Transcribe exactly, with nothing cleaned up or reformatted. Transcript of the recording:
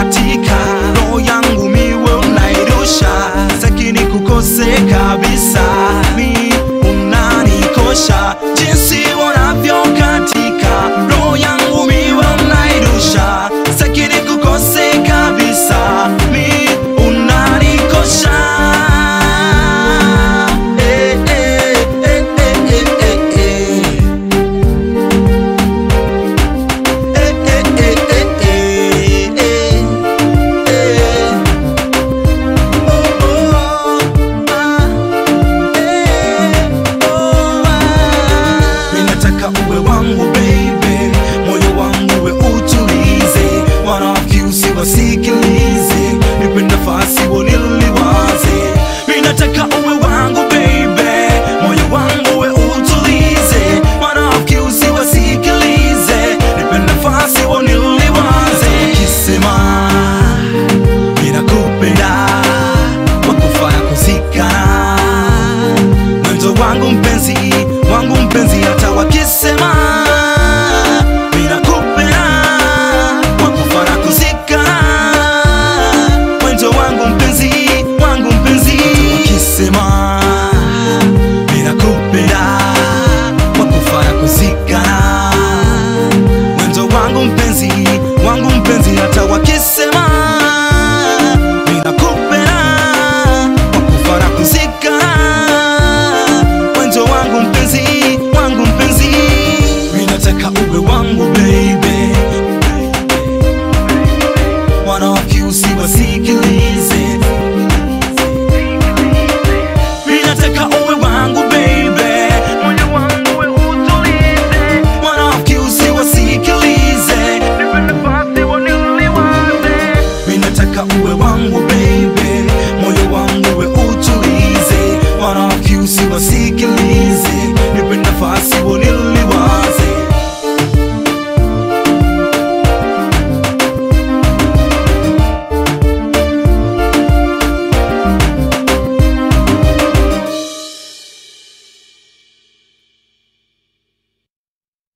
katika roho yangu miwe unairusha, sakini kukose kabisa, mi unanikosha jinsi unavyo katika roho yangu miwe unairusha, sakini kukose kabisa, mi unanikosha. Eh, eh, eh, eh, eh, eh, eh. Eh, eh, eh, eh, eh, eh, eh. Oh, oh, ah, eh, oh, ah. Ninataka uwe wangu baby, moyo wangu we utulize, wanafiki usiwasikilize.